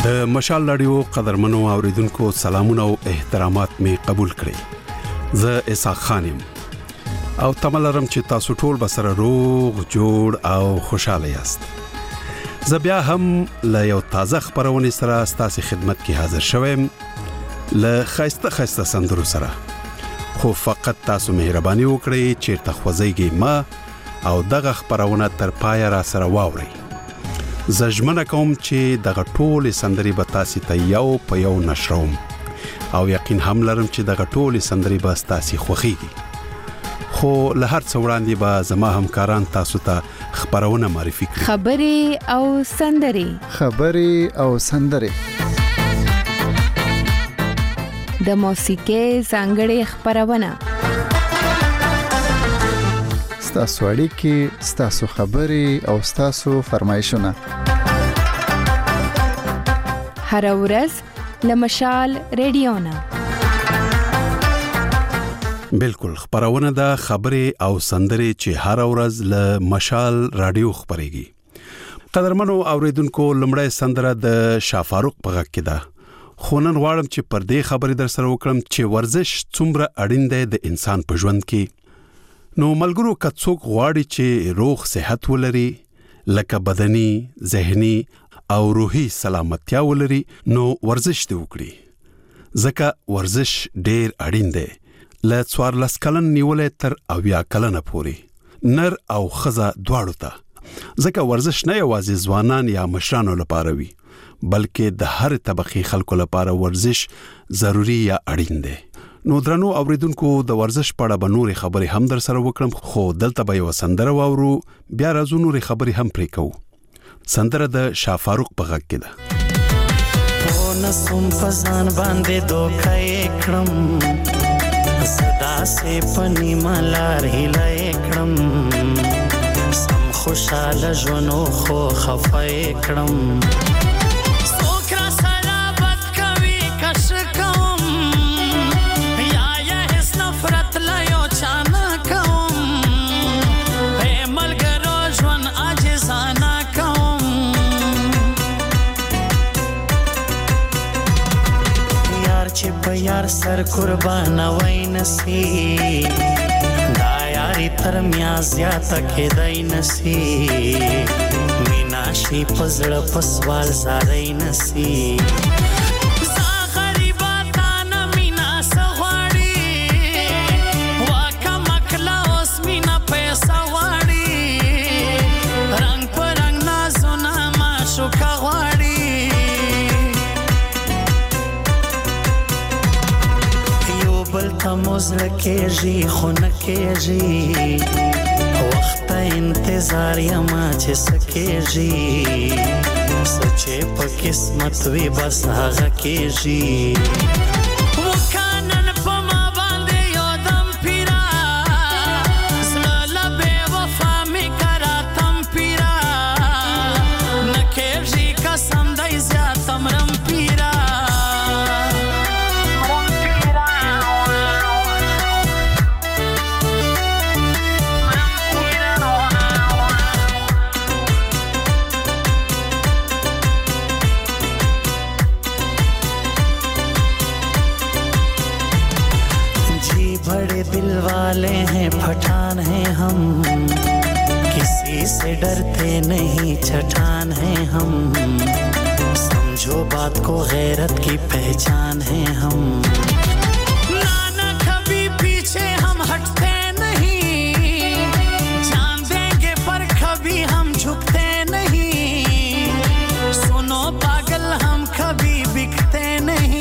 د مشال رادیو قدرمنو اوریدونکو سلامونه او احترامات می قبول کړئ. زه اسحاق خانم او تملرم چې تاسو ټول بسره روغ جوړ او خوشاله یاست. زه بیا هم له یو تازه خبرونه سره ستاسو خدمت کې حاضر شوم له خسته سندرو سره. خو فقط تاسو مهرباني وکړئ چې تخوځيږئ ما او دغه خبرونه تر پای را سره واورئ. زجمنه کوم چې دغه ټول سندري به تاسو ته یو په یو نشروم او یقین هم لرم چې دغه ټول سندري به تاسو خوښيږي. خو له هر څه وړاندې به زما همکاران تاسو ته خبرونه معرفي کړي. خبري او سندري د موسیقي څنګه خبرونه ستاسو اړیکې، ستاسو خبري او ستاسو فرمایشونه هر ورځ لمشال رادیونا. بالکل خبرونه د خبري او سندري چې هر ورځ له مشال رادیو خبريږي. قدرمنو اوریدونکو لمړی سندره د شافاروق په غږ کې ده. خونن غواړم چې پر دې خبرې در سره وکړم چې ورزش څومره اړین دی د انسان په ژوند کې. نو ملګرو کڅوک غواړي چې روغ صحت ولري، لکه بدني، ذهني او روحي سلامتیا ولري، نو ورزش دی وکړي. ځکه ورزش ډیر اړین دی. له 14 کلن نیولې تر 80 کلن پورې نر او ښځه دواړو ته. ځکه ورزش نه یوازې ځوانان یا مشرانو لپاره وي، بلکې د هر طبقه خلکو لپاره ورزش ضروری یا اړین دی. نو درنو اوریدونکو د ورزش په اړه به نورې خبرې هم در سره وکړم، خو دلته به یو سندره واورو، بیا راځو نورې خبرې هم پرې کوو. سندره د شافاروق په غږ کې ده. او نسوم پزان باندې دوکې کړم، صدا سے پنی ملار هلای کړم، سم خوشاله ژوندو خو خفای کړم. یار سر قربان وای نسی، دا یاری تر میا زیاته کېدای نسی، مینا شي پزړه پسوال زارای نسی. موزل کېږي خو نه کېږي، وخت انتظار یما چې سکېږي، سچې په قسمت وي بس هغه کېږي. وکانن په ما باندې یو دم پیرا، زړه به وفا می کرا تم پیرا، نه کېږي قسم دای زیات امرم پیرا. दिल वाले हैं पठान हैं हम, किसी से डरते नहीं छठान हैं हम, समझो बात को गैरत की पहचान हैं हम. ना कभी पीछे हम हटते नहीं, जान देंगे पर कभी हम झुकते नहीं, सुनो पागल हम कभी बिकते नहीं.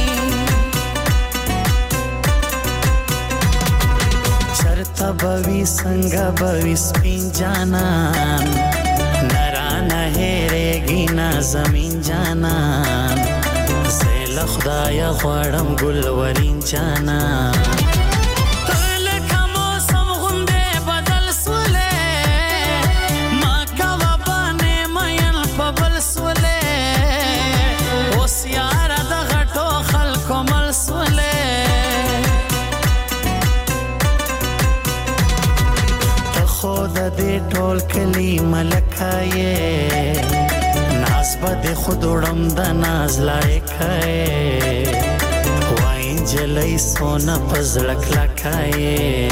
बवी संगा बवी स्पिन जाना, नरा नहेरेगी ना जमीन जाना, زیل خدای غواړم ګلورین جانا. خود دې ټول کلی ملکایې، ناز به د خودړم د ناز لایکای وای جلای سونا پزړک لکای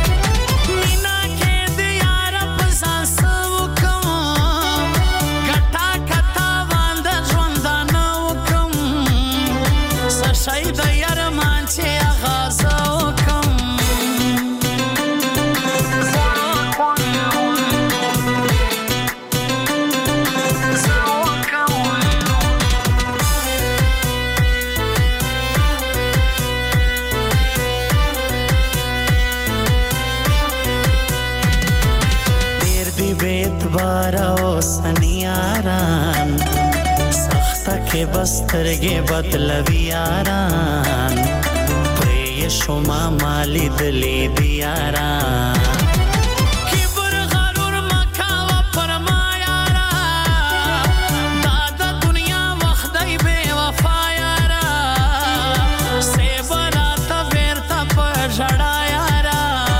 سنیاران سخته کې بسترګې بدلوي یاران پرې شما مالی دلی دی یاران کبر غرور مکاوه پر ما یارا دا د دنیا وخت دی بے وفا یارا سیبرا تا بیرتا پر جڑا یارا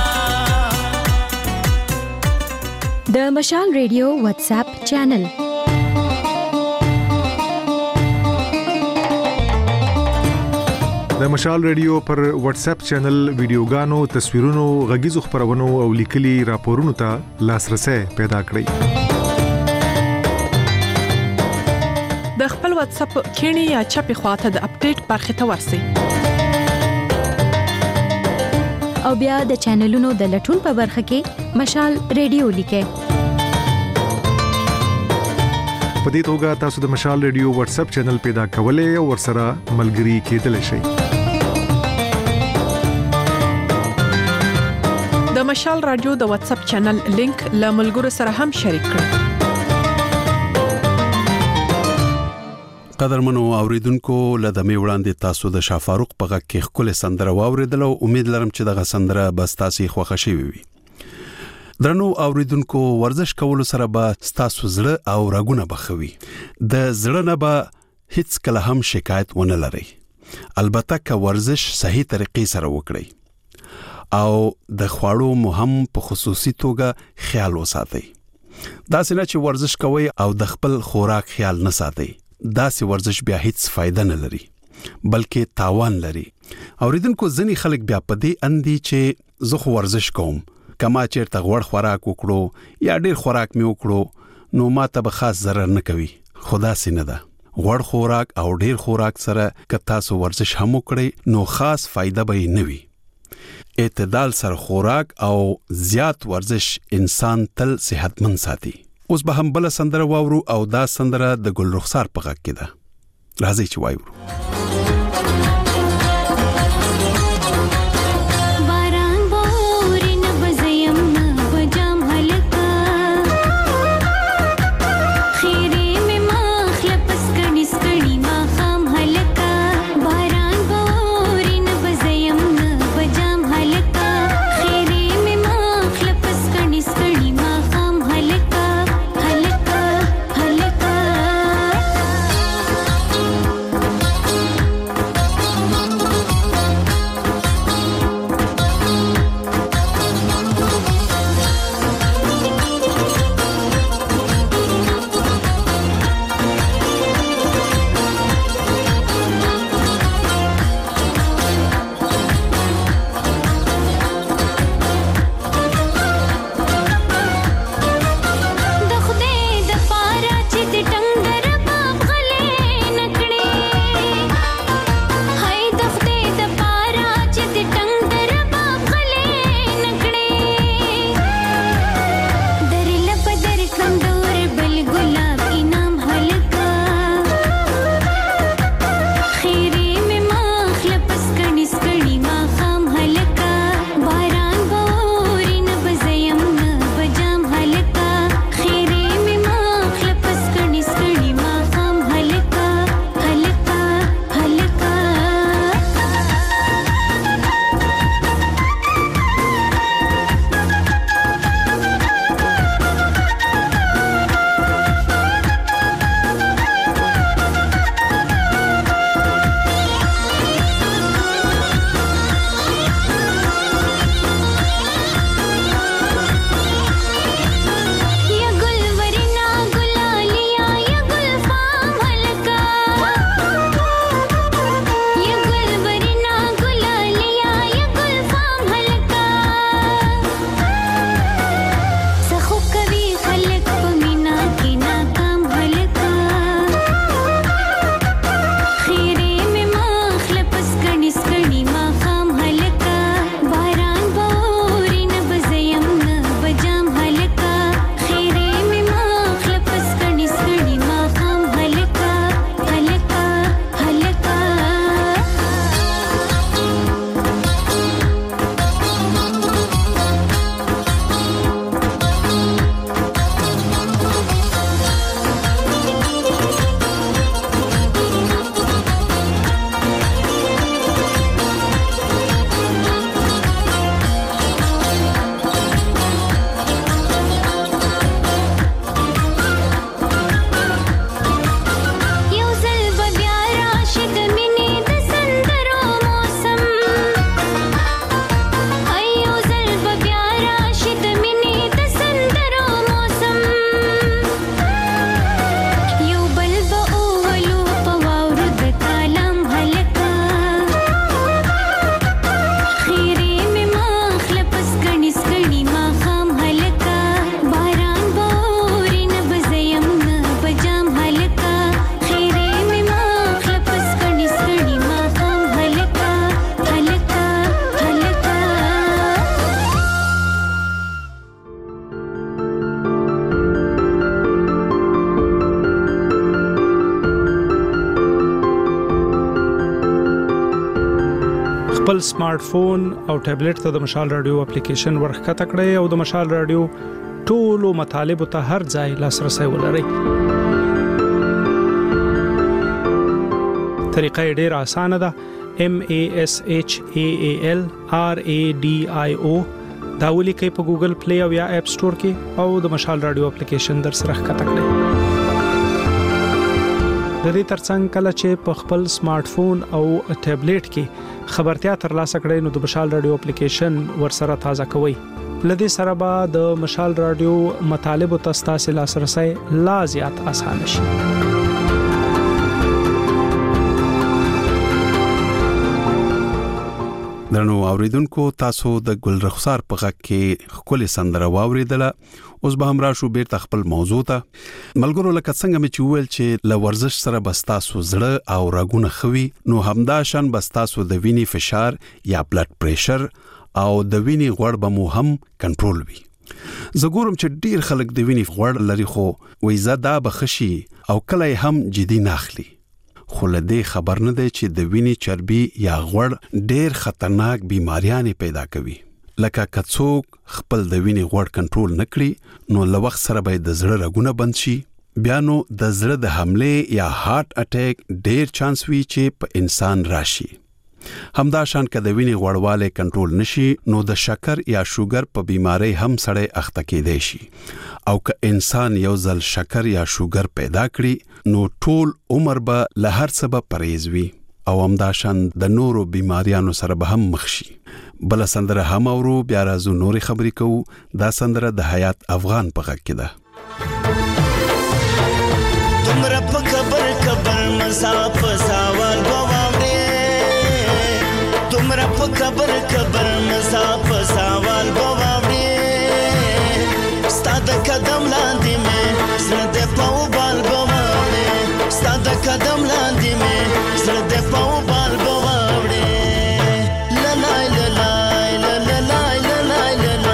د مشال ریډیو واتس اپ چینل د مشال ریډیو پر واتس اپ چینل ویډیوګانو، تصویرونو، غږیزو خبرونو او لیکلي راپورونو ته لاسرسي پیدا کړئ. د خپل واتس اپ کینی یا چپی خواته د اپډیټ برخه ته ورسئ او بیا د چینلونو د لټون په برخه کې مشال ریډیو لیکئ. په دې توګه تاسو د مشال ریډیو واتس اپ چینل پیدا کولای او ورسره ملګري کېدلی شئ. د مشال رادیو د واتس اپ چینل لینک له ملګرو سره هم شریک کړئ. قدرمنو اوریدونکو لدمه وړاندې تاسو د شافاروق په غږ کې خپل سندره واوریدل او امید لرم چې دغه سندره بس تاسو خوښ شي وي. درنو اوریدونکو ورزش کول سره به تاسو زړه او رګونه بخوي. د زړه نه به هیڅ کله هم شکایت ونه لري. البته که ورزش صحیح طریقې سره وکړئ او د خوړو مهم په خصوصي توګه خیال وساتئ. دا څنګه چې ورزش کوئ او د خپل خوراک خیال نه ساتئ، دا سي ورزش بیا هیڅ فائدہ نه لري بلکې تاوان لري. اوریدونکو ځنی خلک بیا په دې اندي چې زه خو ورزش کوم، کما چیرته غوړ خوراک وکړو یا ډیر خوراک می وکړو نو ماته به خاص ضرر نه کوي. خدا سي نه ده. غوړ خوراک او ډیر خوراک سره که تاسو ورزش هم وکړئ نو خاص فائدہ به نه وي. اعتدال سره خوراک او زیات ورزش انسان تل صحتمند ساتي. اوس به هم بل سندره واورو او دا سندره د ګل رخسار په غږ کې ده. راځي چې وایو. خپل سمارټ فون او ټابلیټ ته د مشال رادیو اپلیکیشن ورخکته کړئ او د مشال رادیو ټولو مطالب ته هر ځای لاسرسي ولرئ. طریقه ډېر اسانه ده. MASHAALRADIO دا ولیکئ په ګوګل پلی او یا اپ سٹور کې او د مشال رادیو اپلیکیشن در سره ښکته کړئ. د دې ترڅنګ کله چې په خپل سمارټ فون او ټابلیټ کې خبرتیا ترلاسه کړئ نو د مشال رادیو اپلیکیشن ورسره تازه کوئ. لدې سره به د مشال رادیو مطالب او تاسو لاسرسي لا زیات آسان شي. درنو اوریدونکو تاسو د ګل رخسار په غږ کې خولي سندره واوریدله. اوس به هم راشو بیرته خپل موضوع ته. ملګرو لکه څنګه مې ویل چې ل ورزش سره بستاسو زړه او رګونه خوي نو همدا شان بستاسو د وینې فشار یا بلډ پریشر او د وینې غوړ به مو هم کنټرول وي. زګورم چې ډیر خلک د وینې غوړ لري خو وې زدا بخشي او کله هم جدي ناخلي. خو لدې خبر نه دی چې د وینې چربي یا غوړ ډیر خطرناک بیماریاں پیدا کوي. لکه کڅوک خپل د وینې غوړ کنټرول نکړي نو له وخت سره به د زړه رګونه بند شي. بیا نو د زړه د حمله یا هارت اٹیک ډیر چانس وي چې په انسان راشي. همدا شان کده وینې غوړواله کنټرول نشي نو د شکر یا شوګر په بیماری هم سړی اخته کېدای شي. او که انسان یو ځل شکر یا شوګر پیدا کړي نو ټول عمر به له هر څه به پرهیز وي او همدا شان د نورو بیماریانو سره به هم مخ شي. بل سندره هم اورو بیا راځو نوري خبرې کوو. دا سندره د حیات افغان په غږ کې ده. تمره په قبر مصاف سوال بواوړې تمره په قبر مصاف سوال بواوړې ستاد قدم لاندې مې زړه د پاو بال بواوړې ستاد قدم لاندې مې زړه د پاو بال بواوړې لای لای لای لای لای لای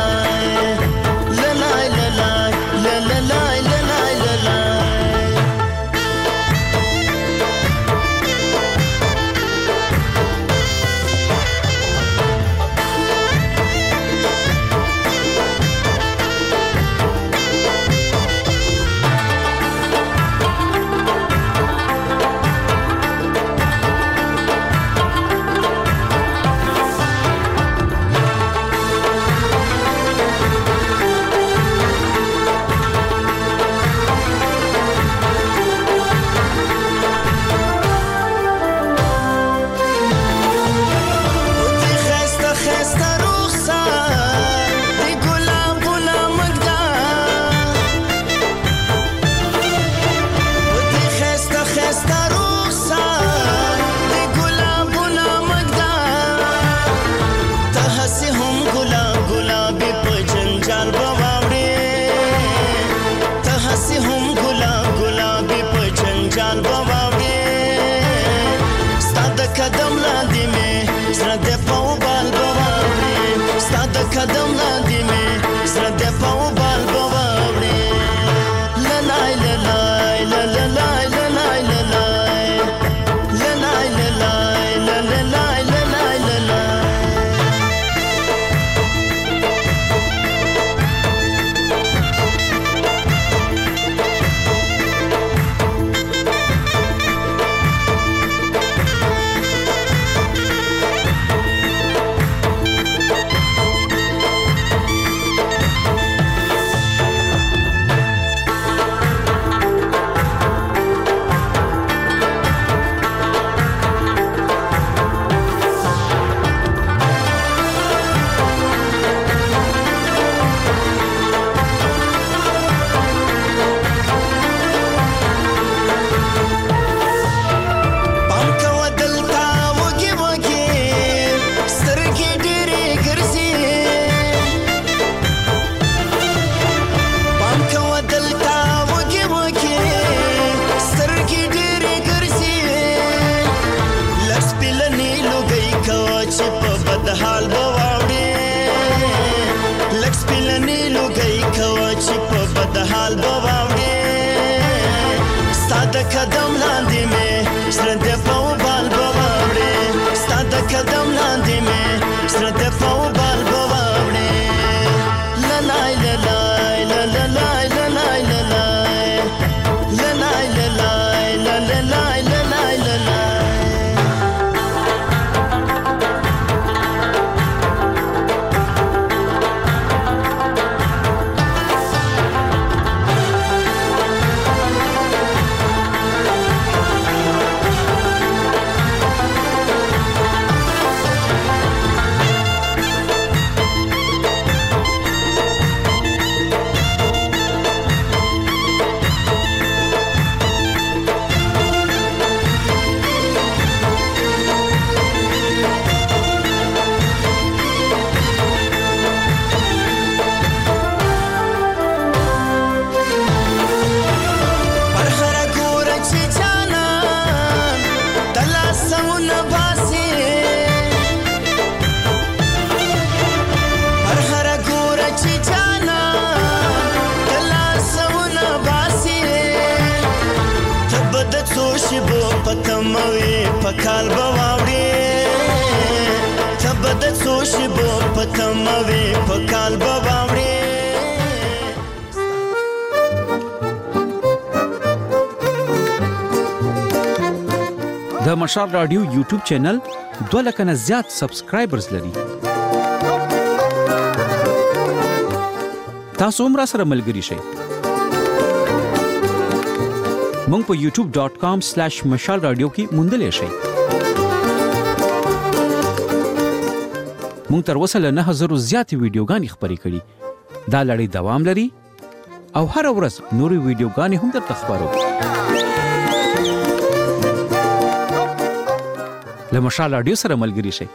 قدم لاندې مې زړه د پاو بال بواوړې لای لای لای لای لای لای قدم لاندې مې زړه د پاو بال بواوړې ستا د قدم لاندې مې شبو پتموي پکال بواوړي تبد څو شبو پتموي پکال بواوړي. د مشال رادیو یوټیوب چینل 2 لک نه زیات سبسکرایبرز لري. تاسو هم را سره ملګري شئ. مونږ په youtube.com/mashalradio کې موندل شئ. مونږ تر اوسه له 9000 زیات ویډیوګانې خپرې کړې. دا لړۍ دوام لري او هر ورځ نورې ویډیوګانې هم درته خبرو. له مشال رادیو سره ملګري شئ.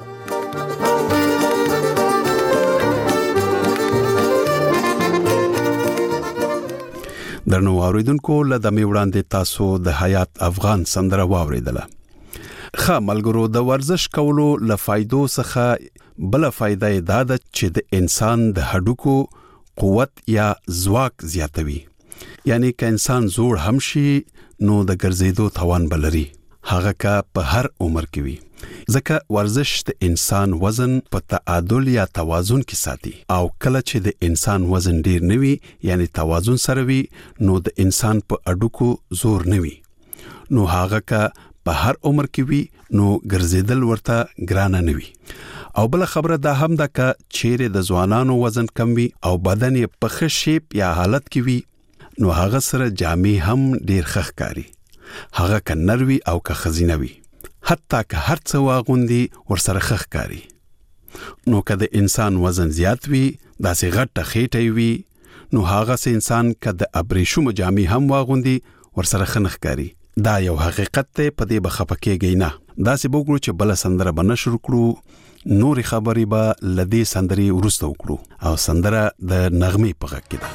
درنو اوریدونکو لدمه وړاندې تاسو د حیات افغان سندره واوریدله. خا ملګرو د ورزش کولو لفایدو څخه بل فائدہ دا ده چې د انسان د هډوکو قوت یا ځواک زیاتوي. یعنی که انسان زوړ هم شي نو د ګرځېدو توان بلري. هغه کا په هر عمر کې وي. ځکه ورزش د انسان وزن په تعادل یا توازن کې ساتي او کله چې د انسان وزن ډیر نوي یعنی توازن سره وي نو د انسان په اډوکو زور نوي نو هغه کا په هر عمر کې وي نو ګرځیدل ورته ګرانه نوي. او بل خبره دا هم ده ک چیرې د ځوانانو وزن کم وي او بدن یې په ښه شیپ یا حالت کې وي نو هغه سره جامې هم ډیر ښکاري. هغه ک نروي او ک خزینه وي. حتی که هر څه واغوندي ورسره ښکاري. نو که د انسان وزن زیات وي داسې غټه خېټه وي نو هغه سه انسان که د ابریشم جامې هم واغوندي ورسره ښکاري. دا یو حقیقت ته په دې بخپکیږي نه. داسې وګورو چې بل سندره بنشر کړو نور خبرې به لدی سندري ورسته وکړو او سندره د نغمه په غږ کې ده.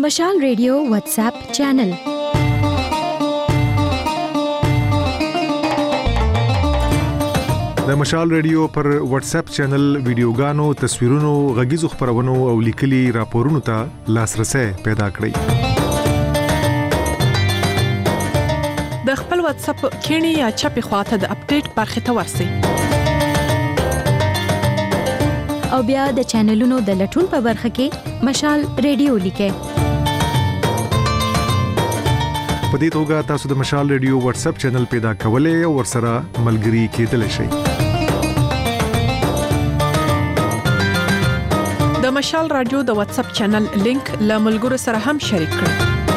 مشال ریډیو واتس اپ چینل د مشال ریډیو پر واتس اپ چینل ویډیوګانو تصویرونو غږیزو خبرونو او لیکلي راپورونو ته لاسرسي پیدا کړئ د خپل واتس اپ کینی یا چپی خواته د اپډیټ برخه ته ورسی او بیا د چینلونو د لټون په برخه کې مشال ریډیو لیکه په دې توګه تاسو د مشال ریډیو واتس اپ چینل پیدا کولای او ورسره ملګري کېدلی شئ د مشال رادیو د واتس اپ چینل لینک له ملګرو سره هم شریک کړئ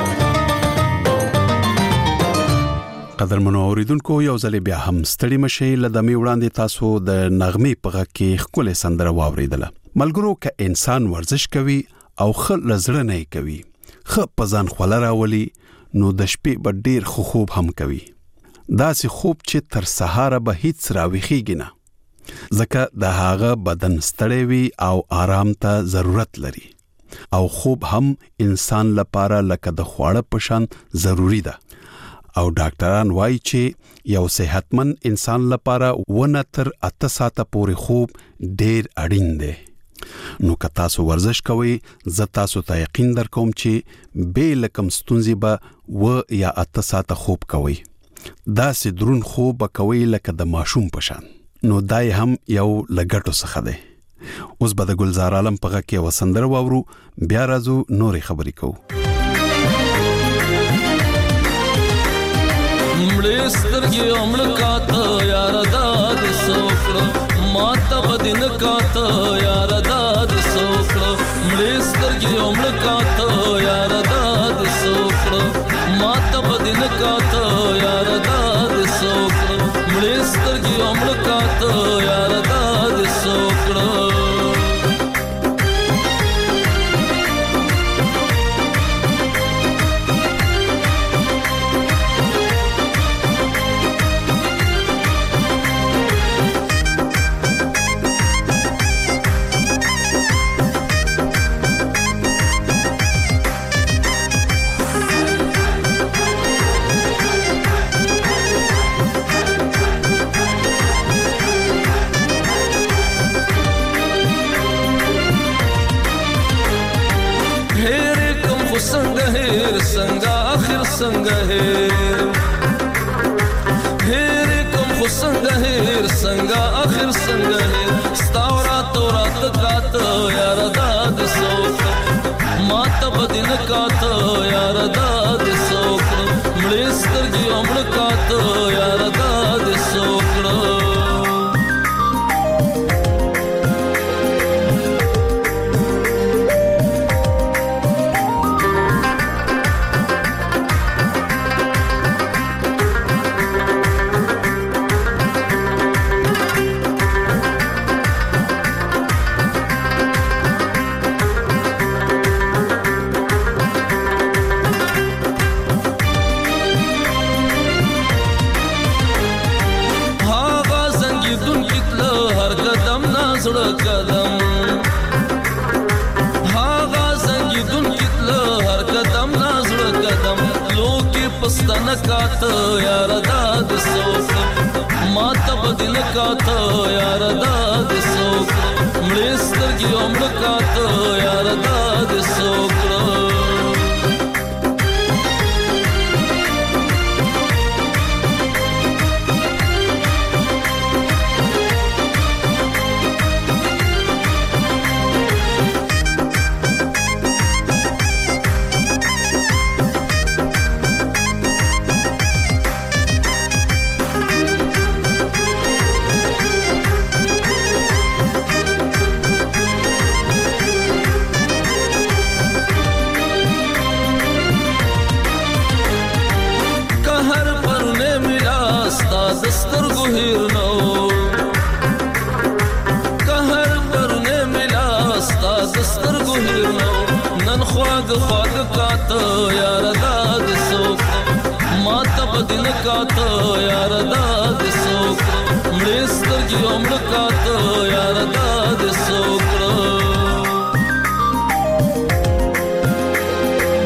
قدرمنو اوریدونکو یو ځل بیا هم ستړي مشي لدمي وړاندې تاسو د نغمې په غږ کې خپل سندره واوریدله ملګرو ک انسان ورزش کوي او خل لزړه نه کوي خ پزان خولراولي نو د شپې به ډیر خوب هم کوي دا سي خوب چې تر سهار به هیڅ راويخيږي نه ځکه د هغه بدن ستړی وي او آرام ته ضرورت لري او خوب هم انسان لپاره لکه د خواړه پشان ضروری ده او ډاکټران وایي چې یو صحتمند انسان لپاره 1 تر 8 ساعته پورې خوب ډیر اړین دی نو که تاسو ورزش کوئ زه تاسو ته یقین درکوم چې به لکم ستونزې به و یا 8 ساعته خوب کوئ دا سي درون خوب کوي لکه د ماشوم پشان نو دای هم یو لګټو څخه دی اوس به د ګلزار عالم په غږ کې وسندر واورو بیا راځو نورې خبرې کوو مړسترګي عمر کاته یار داد سوکړه ماته بدن کاته یار داد سوکړه مړسترګي عمر کاته یار داد سوکړه ماته بدن کاته یار داد سوکړه مړسترګي عمر کاته یار داد سوکړه څنګه هېر کوم خو څنګه هېر څنګه اخر څنګه هېر ستاورا تورات کاته یار داد سوک ماته بدن کاته یار داد سوک مړسترګي عمر کاته یار داد سوک کاته یار داد سوک ماته بدل کاته یار داد سوک مړسترګي عمر کاته یار داد سوک خواږ کاته یار داد سوک ماته بدن کاته یار داد سوک مړسترګي عمر کاته یار داد سوک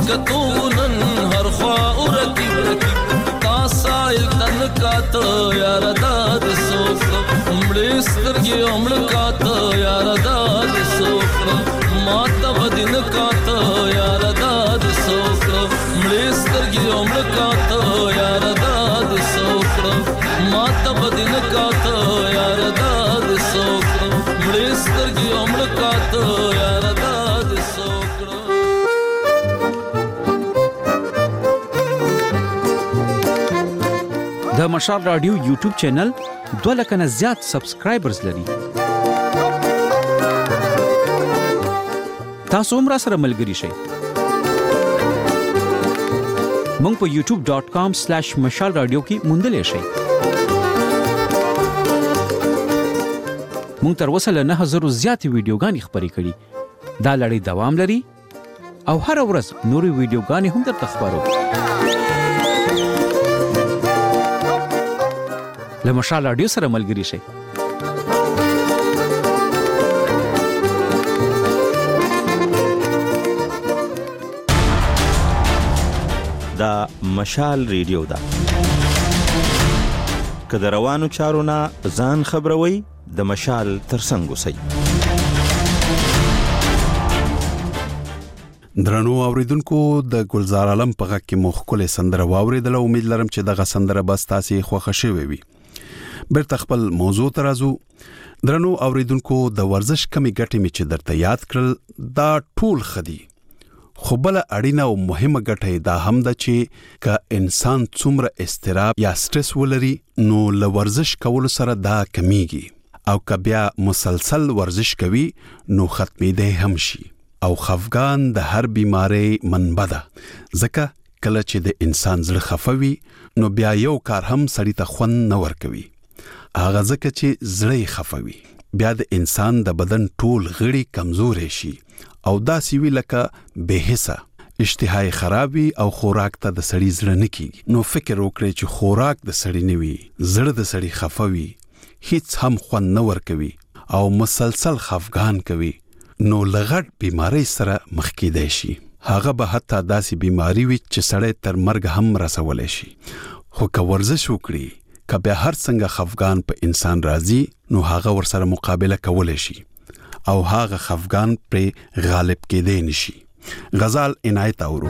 کتونن هر خوا او رکیب تا سایل تن کاته یار داد سوک مړې سترګې عمر کاته یار داد سوک ما ته بدین کاته یار داد سوک مړې سترګې عمر کاته یار داد سوک ما ته بدین کاته یار داد سوک مړې سترګې عمر کاته یار داد سوک د مشال رادیو یوټیوب چینل 2 لک نه زیات سبسکرایبرز لري. تاسو هم را سره ملګري شئ. مونږ په youtube.com/mashalradio کې موندلې شئ. مونږ تر اوسه له 9000 زیات ویډیوګانې خپرې کړې. دا لړۍ دوام لري او هر ورځ نورې ویډیوګانې هم درته خبرو. له مشال رادیو سره ملګري شئ. دا مشال ریډیو ده. که د روانو چارو نه ځان خبروي د مشال ترڅنګ اوسئ. درنو اوریدونکو د ګلزار عالم په غږ کې مخکله سندره واوریدل. امید لرم چې دغه سندره بس تاسو خوښه شوي وي. برته خپل موضوع ترازو. درنو اوریدونکو د ورزش کمی ګټې می چې درته یاد کړل دا ټول خدي. خو بل اړینه او مهمه ګټه دا هم ده چې ک انسان څومره استراب یا سټرس ولري نو له ورزش کول سره دا کمیږي او ک بیا مسلسل ورزش کوي نو ختمېده هم شي او خفګان د هر بیماری منبع ده. ځکه کله چې د انسان زړه خفوي نو بیا یو کار هم سړی ته خوند نه ورکوي. هغه ځکه چې زړه خفوي بیا د انسان د بدن ټول غړي کمزورې شي او داسې وی لکه بے حسه اشتهای خرابي او خوراک ته د سړی زړه نه کیږي. نو فکر وکړئ چې خوراک د سړی نه وي زړه د سړی خفوي هیڅ هم خوند نه ورکوي او مسلسل خفګان کوي نو لغړ بیماری سره مخ کېدای شي. هغه به حتی داسې بیماری وي چې سړی تر مرګ هم رسولای شي. خو که ورزش وکړي که بیا هر څنګه خفګان په انسان راځي نو هغه ورسره مقابله کولای شي او هغه خفګان پر غالب کېدای نشي. غزال عنایت اورو.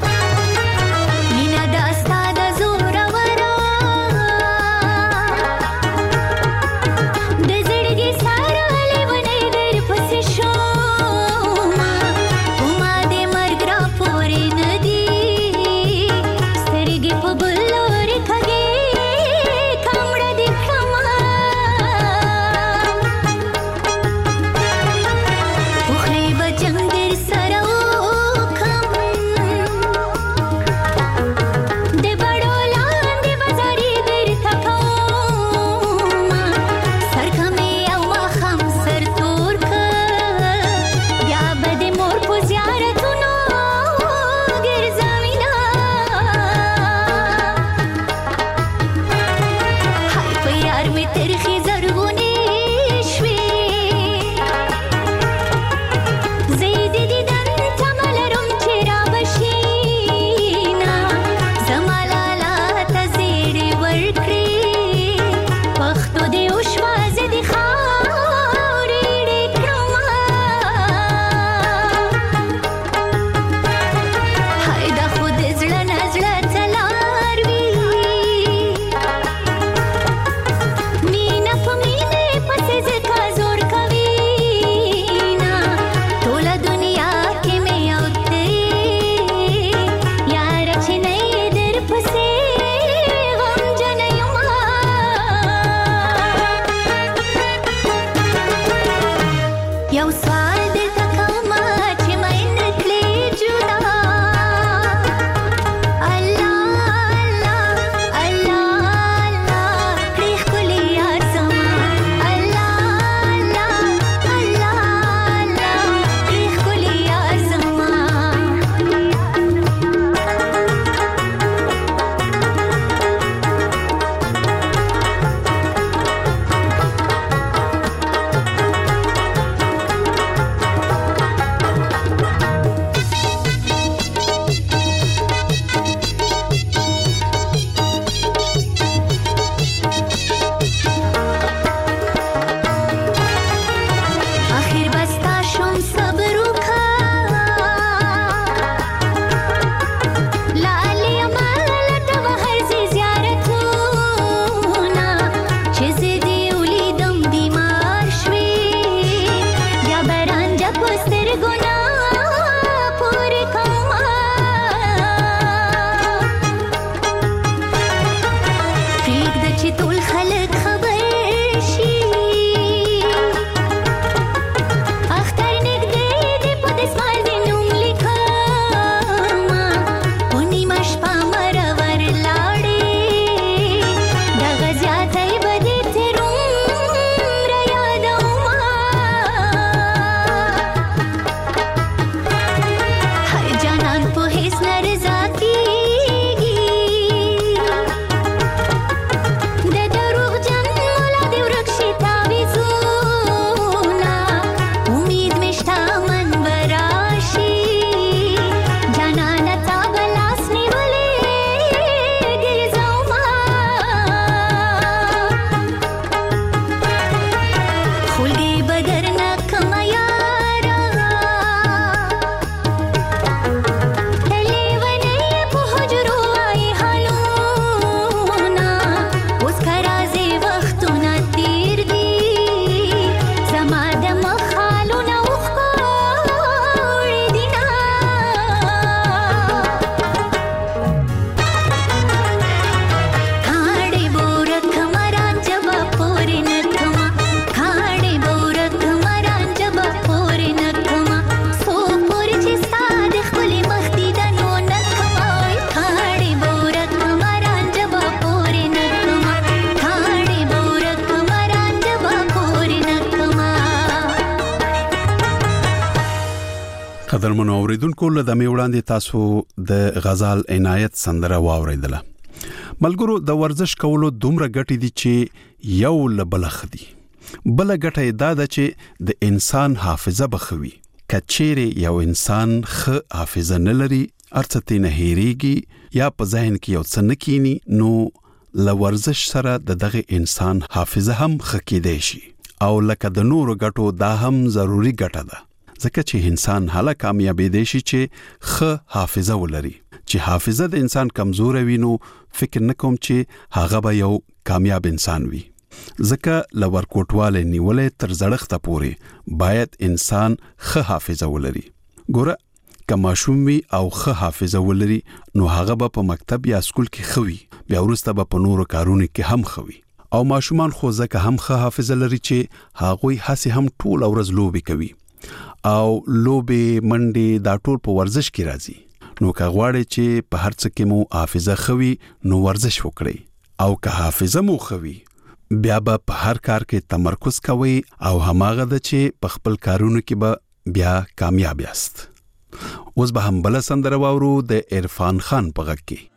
قدرمنو اوریدونکو له دمه وړاندې تاسو د غزال عنایت سندره واوریدله. ملګرو د ورزش کولو دومره ګټې دي چې یو لبلخ دي. بل ګټه دا ده چې د انسان حافظه بخوي. کچېره یو انسان خ حافظه نه لري، ارڅته نه هېریږي یا په ذهن کې یو څه نه کینی، نو لورزش سره دغه انسان حافظه هم خکېدای شي او لکه د نورو ګټو دا هم ضروری ګټه ده، ځکه چې انسان هله کامیابې دی شي چې خ حافظه ولري. چې حافظه د انسان کمزور وي نو فکر نکوم چې هغه به یو کامیاب انسان وي، ځکه لور کوټواله نیولې تر زړښت پورې باید انسان خ حافظه ولري. ګوره کما شومي او خ حافظه ولري نو هغه به په مکتب یا سکول کې خوي، بیا ورسته به په نورو کارونو کې هم خوي. او ماشومان خو ځکه هم خ حافظه لري چې هغوی هسي هم ټول ورځ لوبي کوي او لوبي منډي دا ټول په ورزش کې راځي. نو که غواړي چې په هر څه کې مو حافظه خوي نو ورزش وکړئ، او که حافظه مو خوي بیا به په هر کار کې تمرکز کوئ او هماغه د چې په خپل کارونو کې به بیا کامیاب یاست. اوس به هم بل سندره واورو د عرفان خان په غږ کې.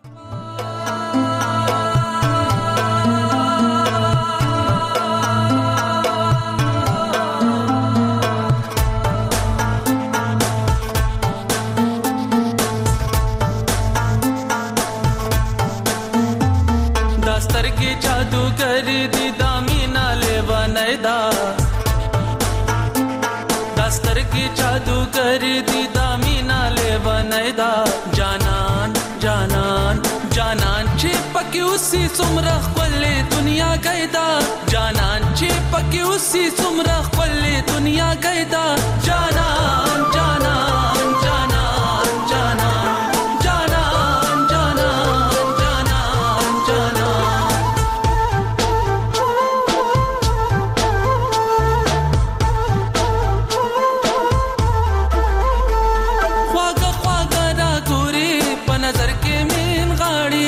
उसी सुमरा खले दुनिया गैदा जानन ची पकी उसी सुमरा खले दुनिया गैदा जानन जानन जानन जानन जानन जानन जानन जानन ख्वागा ख्वागा रा गोरी प नजर के मीन गाड़ी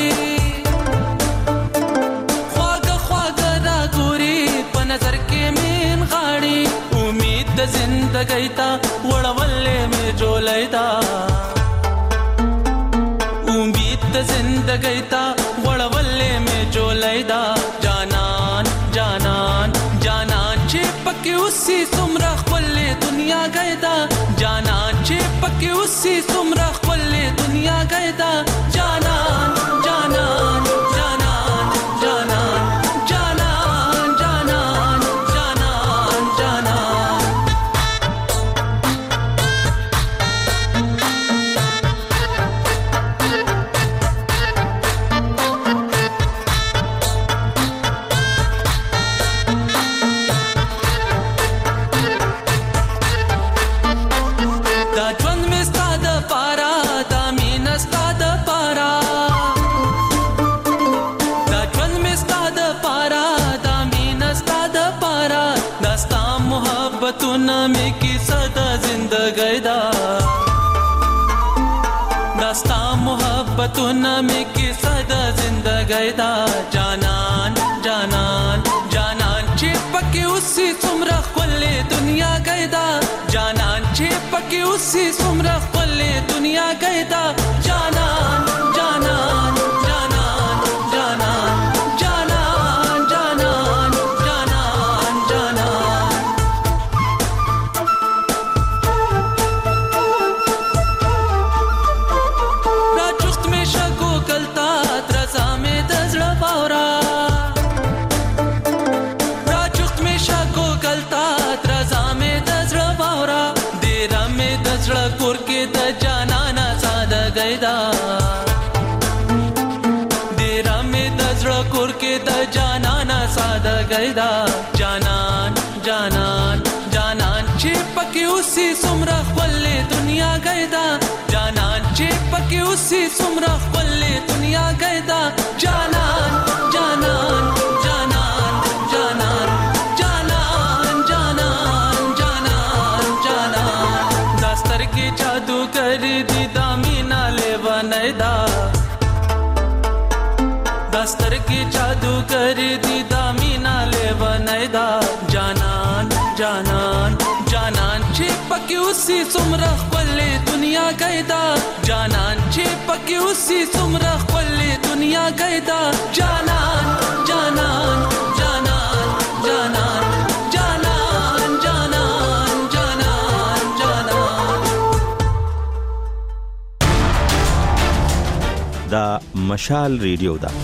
जिंदगी ता वड़वल्ले में जो लैदा उम्मीद जिंदगी ता वड़वल्ले में जो लैदा जानन जानन जानन चिपके उसी सुमरा खले दुनिया गैदा जानन चिपके उसी सुमरा खले दुनिया गैदा जानन जानन मोहब्बतुना में की सदा जिंदगी दा जानन जानन जानन चिपके उसी सुमरा खले दुनिया गैदा जानन चिपके उसी सुमरा खले दुनिया गैदा जानन जानन जानन जानन जानन जानन जानन जानन गैदा जानन जानन जानन चिपके उसी सुमरा खले दुनिया गैदा जानन चिपके उसी सुमरा खले दुनिया गैदा जानन जानन जानन जानन जानन जानन जानन जानन दस्तर की जादू कर दी दामिना ले बनैदा दस्तर की जादू कर दी दामिना ले बनैदा जानन जानन जानन चिपके پکې اوسې څومره ښکلې دنیا کیدا جانان چې پکې اوسې څومره ښکلې دنیا کیدا جانان جانان جانان جانان جانان جانان جانان جانان. دا مشال ریډیو ده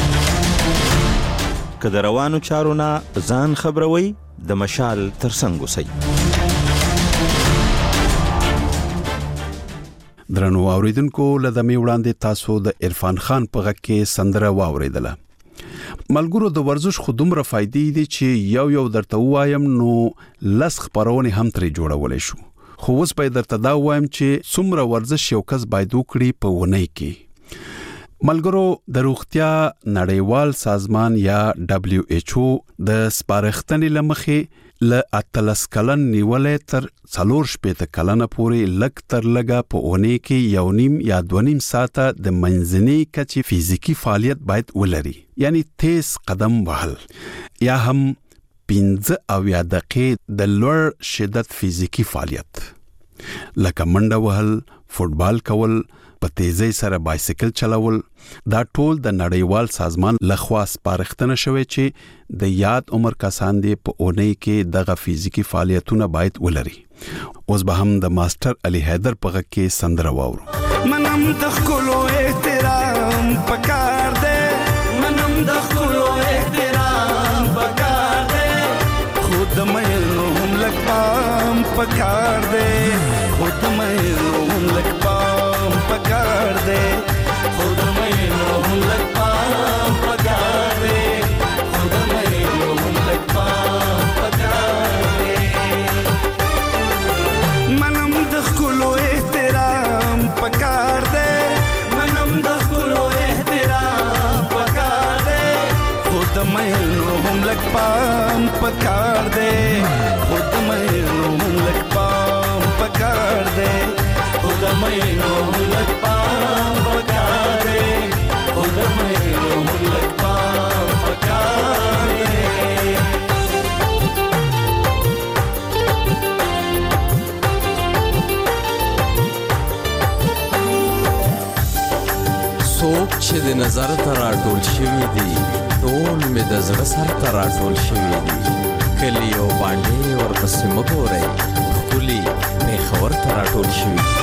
که د روانو چارو نه ځان خبروي د مشال ترڅنګ اوسئ. درنو اوریدونکو لدمه وړاندې تاسو د عرفان خان په غږ کې سندره واوریدله. ملګرو د ورزش خودمره فائدې دي چې یو درته وایم نو لس خبرونه هم ترې جوړولې شو. خو اوس به درته دا وایم چې څومره ورزش یو کس باید وکړي په ونې کې. ملګرو د روغتیا نړیوال سازمان یا WHO د سپارښتنې لمخې ل اتلس کلن نیولې تر 4 کلنه پورې لک تر لګه په اونې کې 1.5 یا 2.5 ساعته د منځني کچې فزیکی فعالیت باید ولري، یعنی تیز قدم وهل یا هم 15 دقیقې د لوړ شدت فزیکی فعالیت لکه منډه وهل، فوتبال کول، په تیزی سره بایسیکل چلول. دا ټول د نړیوال سازمان لخوا سپارښتنه شوې چې د یاد عمر کسان دې په اونۍ کې دغه فزیکی فعالیتونه باید ولري. اوس به هم د ماستر علي حیدر په غږ کې سندره واورو. منم د خلو احترام پکار دے، منم د خلو احترام پکار دے، خود مینو هم لگ پام پکار دے، خود مینو هم لگ پام پکار دے، خود مینو هم لگ پام پکار دے، خود مینو هم لگ پام پکار دے. منم د خلو احترام پکار دے، منم د خلو احترام پکار دے، خود مینو هم لگ پام پکار دے، خود مینو هم لگ پام پکار دے، خود مینو هم لگ پام پکار دے، خود مینو هم لگ پام پکار دے. څوک چې د نظر ته راټول شوي دي ټول مې د زړه سر ته راټول شوي دي. کلی او باندې ورپسې مه ګورئ ښکلي پېښور ته راټول شوي دي.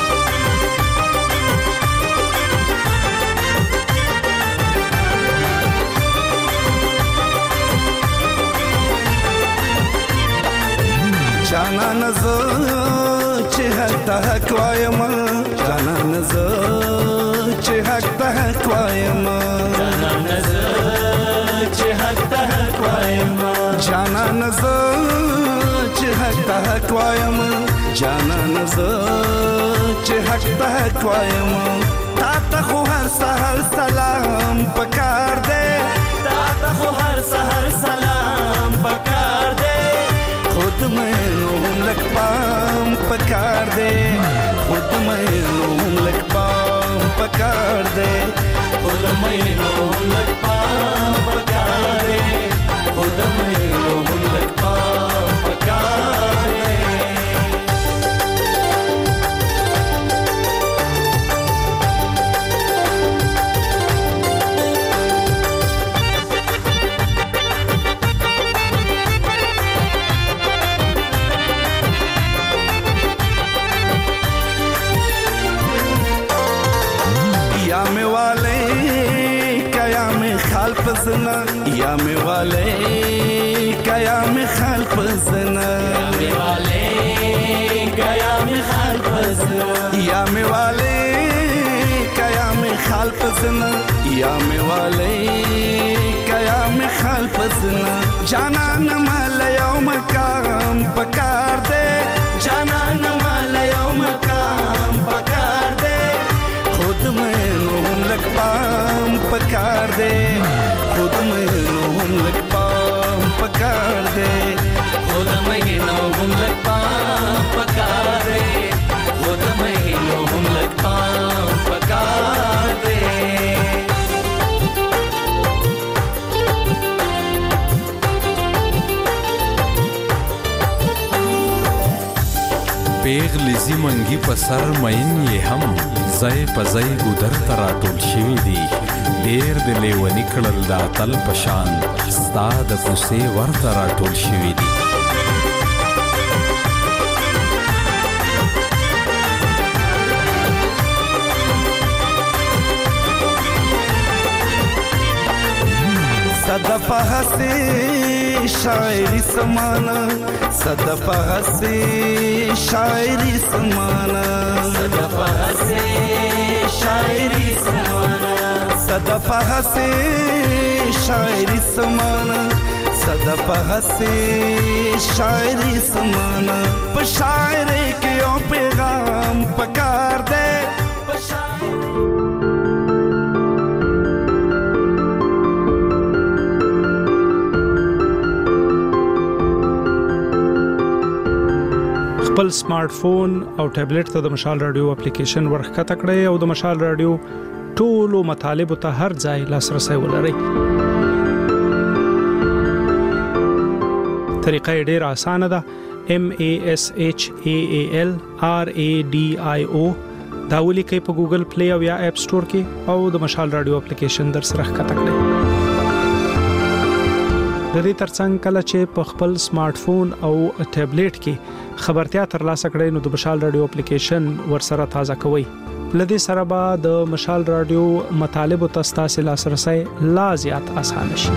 جانان زه چې حق ته حق وایم، جانان زه چې حق ته حق وایم، جانان زه چې حق ته حق وایم، جانان زه چې حق ته حق وایم، جانان زه چې حق ته حق وایم. تا ته خو هر سحر سلام پکار دی، تا ته خو هر سحر سلام پکار دی، خود مینو هم لگ پام پکار دے، خود مینو هم لگ پام پکار دے، خود مینو هم لگ پام پکار دے، خود مینو هم لگ پام پکار دے. پزنا یا می والے کیا می خال پزنا، یا می والے کیا می خال پزنا، یا می والے کیا می خال پزنا، یا می والے کیا می خال پزنا. جانان مال یوم کام پکار دے، جانان مال یوم کام پکار دے، خود مینو هم لگ پام پکار دے، خود مینو هم لگ پام پکار دے، خود مینو هم لگ پام پکار دے، خود مینو هم لگ پام پکار دے. پیش پیغلې زمنګي په سر مین یې هم ځای په ځای ګودر ته راټول شوي دي ډېر د لیوني کړل د اتل په شان ستا د کوڅې ورته راټول شوي دي صدفه هستی شاعری سمانا صدفه هستی شاعری سمانا صدفه هستی شاعری سمانا صدفه هستی شاعری سمانا صدفه هستی شاعری سمانا په شاعری کې یو پیغام پکار دے خپل سمارټ فون او ټابلیټ ته د مشال رادیو اپلیکیشن ورخته کړئ او د مشال رادیو ټولو مطالب ته هر ځای لاسرسي ولرئ. طریقه ډېره اسانه ده. MASHAAL RADIO دا ولیکئ په ګوګل پلی او یا اپ سٹور کې او د مشال رادیو اپلیکیشن در سره ښکته کړئ. د دې ترڅنګ کله چې په خپل سمارټ فون او ټابلیټ کې خبرتیا ترلاسه کړئ نو د مشال رادیو اپلیکیشن ورسره تازه کوئ. لدې سره به د مشال رادیو مطالب او تاسو لاسرسي لا زیات آسان شي.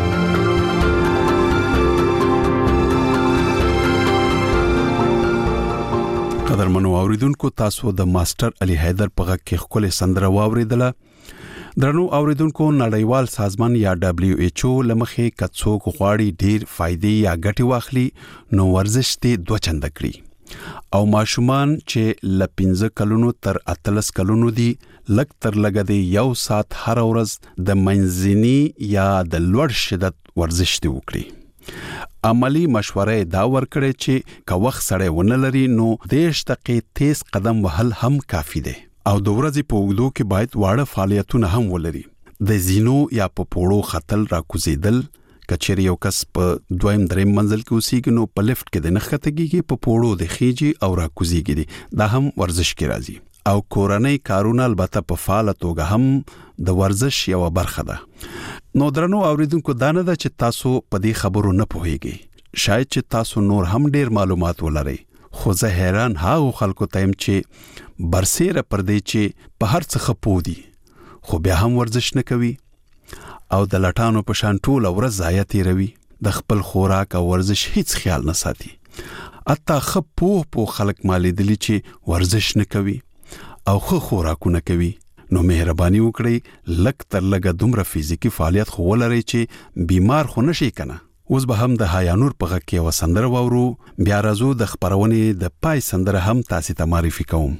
قدرمنو اوریدونکو تاسو د ماستر علي حیدر په غږ کې خپل سندره واوریدله. درنو اوریدونکو نړیوال سازمان یا WHO لمخې کڅوک غواړي ډیر فائدې یا ګټي واخلي نو ورزش ته 2 چنده کړی او ماشومان چې ل 15 کلونو تر 13 کلونو دي لک تر لګه دی 1 ساعت هر ورځ د منځني یا د لوړ شدت ورزش دی وکړي. عملی مشوره دا ورکړي چې که وخت سره ونه لري نو 10 دقیقې تیز قدم وهل هم کافی دی او د ورځې په اوږدو کې باید واړه فعالیتونه هم ولري. د زینو یا په پوړو خطل راکوزیدل کچېر یو کس په دویم دریم منزل کې اوسېږي نو په لیفټ کې د نښتګي په پوړو د خيجي او راکوزیږي دا هم ورزش کې راځي او کورنۍ کارونه البته په فعال توګه هم د ورزش یو برخه ده. نو درنو اوریدونکو دا نه ده چې تاسو په دې خبرو نه پوهیږئ. شاید چې تاسو نور هم ډیر معلومات ولرئ خو زه حیران هغه خلکو ته چې برسېره پر دې چې په هر څه خپودي خو بیا هم ورزش نه کوي او د لټانو په شان ټول ورځ ضایع تیروي د خپل خوراک او ورزش هیڅ خیال نه ساتي. اته خپو خلک مالې دلی چې ورزش نه کوي او خو خوراکونه کوي نو مهرباني وکړئ لک تر لګه دومره فزیکی فعالیت خو ولرئ چې بیمار خو نشئ کنه. اوس به هم د هایانور په غږ کې وسندره وورو بیا راځو د خبرونې د پای سندره هم تاسو ته معرفي کوم.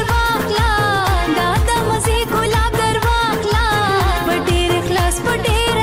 Put it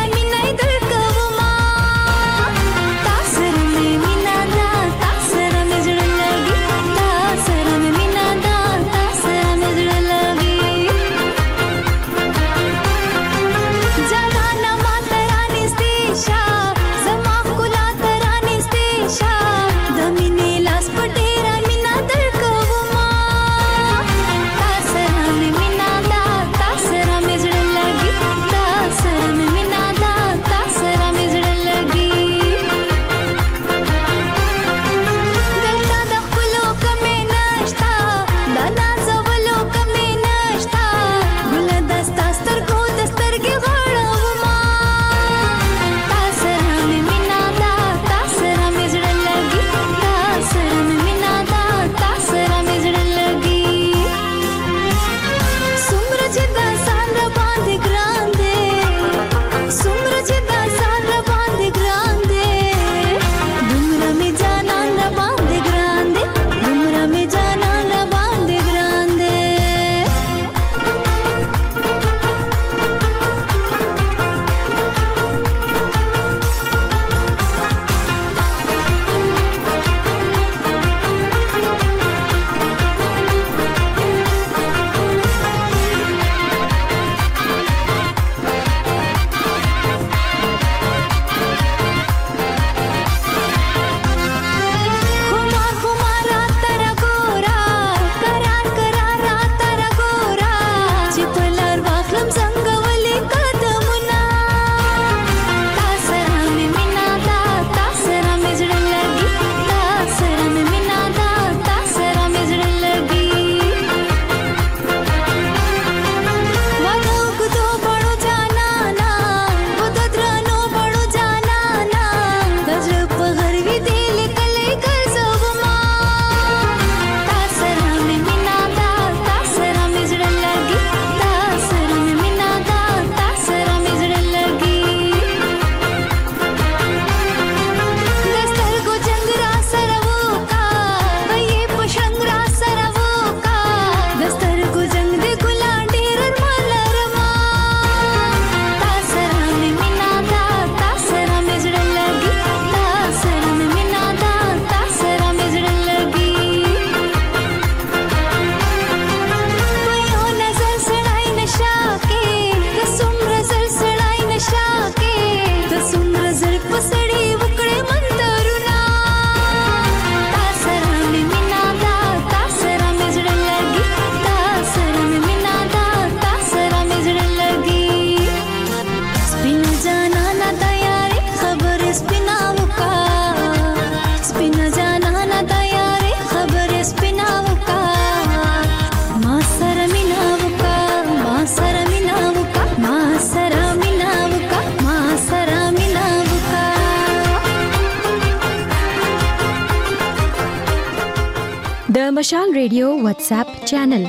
مشال ریډیو واتس اپ چینل.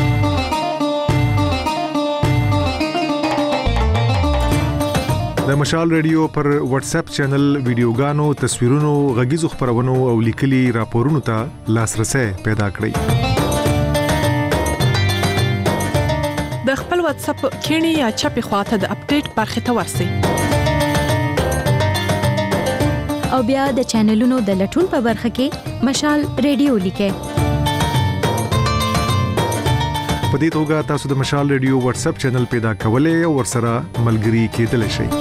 د مشال ریډیو پر واتس اپ چینل ویډیوګانو، تصویرونو، غږیزو خبرونو او لیکلي راپورونو ته لاسرسي پیدا کړئ. د خپل واتس اپ کینی یا چپی خواته د اپډیټ برخه ته ورسی او بیا د چینلونو د لټون په برخه کې مشال ریډیو لیکه. په دې توګه تاسو د مشال ریډیو واتس اپ چینل پیدا کولای او ورسره ملګري کېدلی شئ.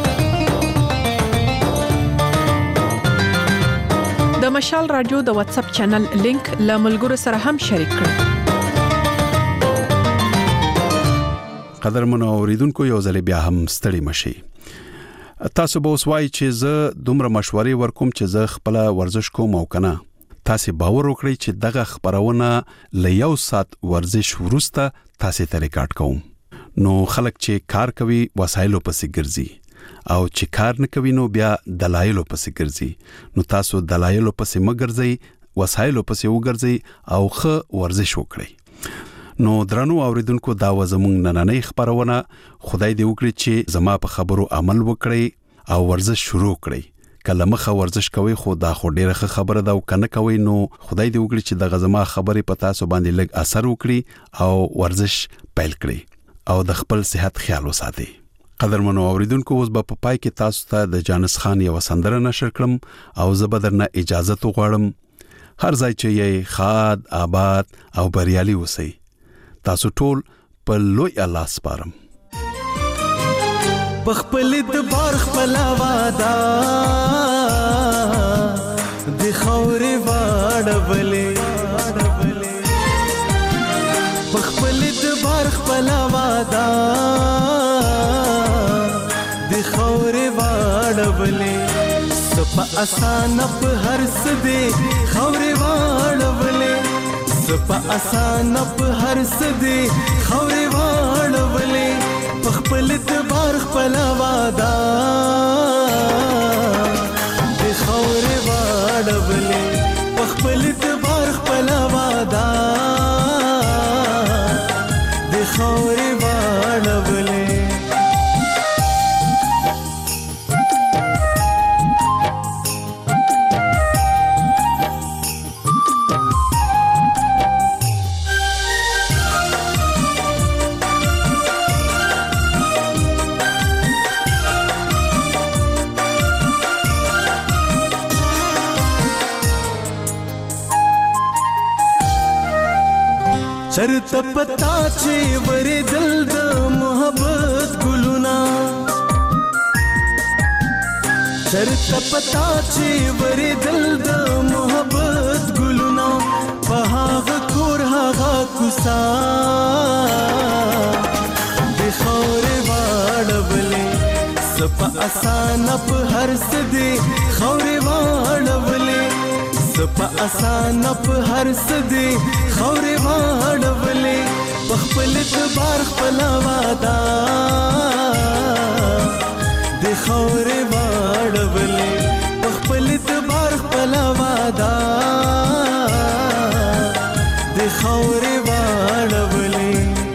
د مشال رادیو د واتس اپ چینل لینک له ملګرو سره هم شریک کړئ. قدرمنو اوریدونکو، یو ځل بیا هم ستړي مشي. تاسو به وسوای چې زه دومره مشورې ورکوم چې زه خپل ورزش کوم او کنه. تاسو باور وکړئ چې دغه خبرونه ل یو سات ورزش وروسته تاسو ته ریکارډ کوم. نو خلک چې کار کوي وسایلو پسې ګرځي او چې کار نه کوي نو بیا دلایلو پسې ګرځي. نو تاسو دلایلو پسې مګرځي، وسایلو پسې وګرځي او ښه ورزش وکړئ. نو درنو اوریدونکو، دا و زموږ نننۍ خبرونه. خدای دې وکړي چې زما په خبرو عمل وکړئ او ورزش شروع کړئ. کله مخه ورزش کوي خو دا خو ډیره خبره ده او کنه کوي، نو خدای دې وکړي چې د غزما خبرې په تاسو باندې لږ اثر وکړي او ورزش پیل کړئ او د خپل صحت خیال وساتئ. قدرمنو اوریدونکو، اوس په پای کې تاسو ته د جانس خان یو سندره نشر کړم او زه به درنه اجازه وغواړم. هر ځای چې یې خاد، آباد او بریالي اوسئ. تاسو ټول په لوی الله سپارم. بخپل اعتبار خپل وادا د خوري واړولې، بخپل اعتبار خپل وادا د خوري واړولې، سپه آسان په هر څه دې خوري واړولې، سپه آسان په هر څه دې خوري واړولې، خپل اعتبار خپل وادا د خوري واړولې، خپل اعتبار خپل وادا د خوري واړولې. چرته پتا چې ورې دل د محبت ګلونا، چرته پتا چې ورې دل د محبت ګلونا، په هغه کور هغه کوڅه د خوري واړولې، سپه آسان په هر څه دې خوري واړولې، سپه آسان په هر څه دې خوري واړولې، خپل اعتبار خپل وادا د خوري واړولې، خپل اعتبار خپل وادا د خوري واړولې.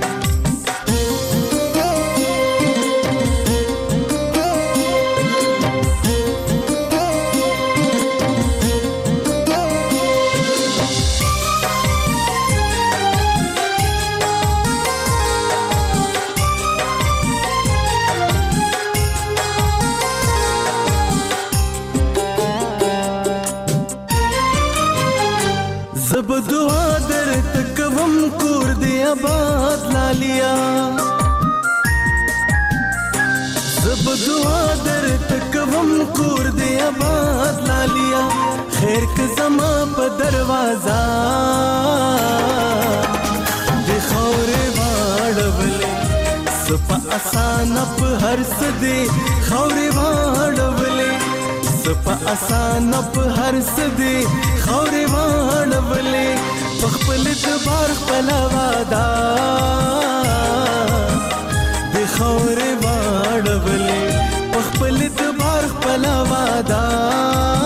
زب دعا درته کوم کور دی آباد لالیا، زب دعا درته کوم کور دی آباد لالیا، خیر که زما په دروازه د خوري واړولې، سپه آسان په هر څه دې خوري واړولې، سپه آسان په هر څه دې خوري واړولې، خپل اعتبار خپل وادا د خوري واړولې، خپل اعتبار خپل وادا